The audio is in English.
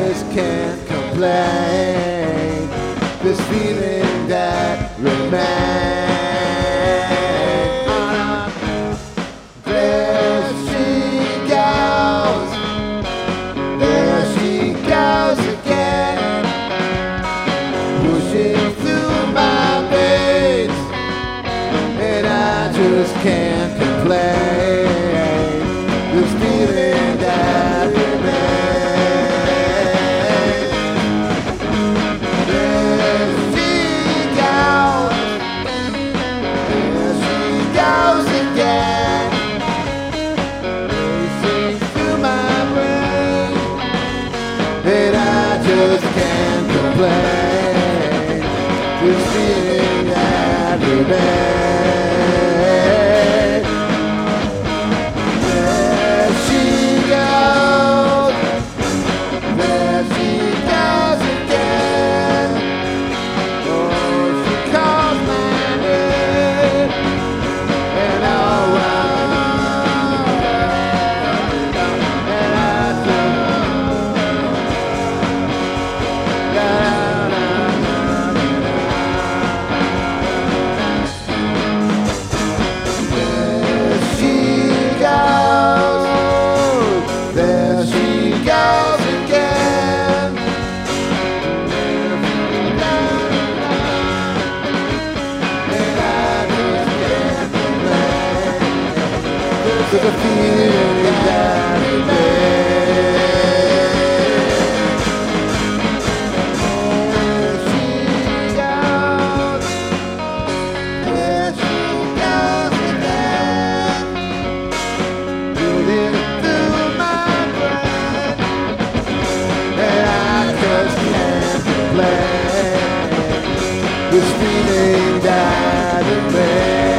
just can't complain. This feeling that remains. There she goes again, pushing through my veins, and I just can't complain. This feeling that remains. There she goes again, racing through my brain, and I just can't complain. This feeling that remains. There she goes again. Oh, she calls my name, and I'll run, and I There she goes again. And I just can't complain. There's a feeling that remains. There she goes again. Building through my brain, and I just can't complain. This feeling that remains.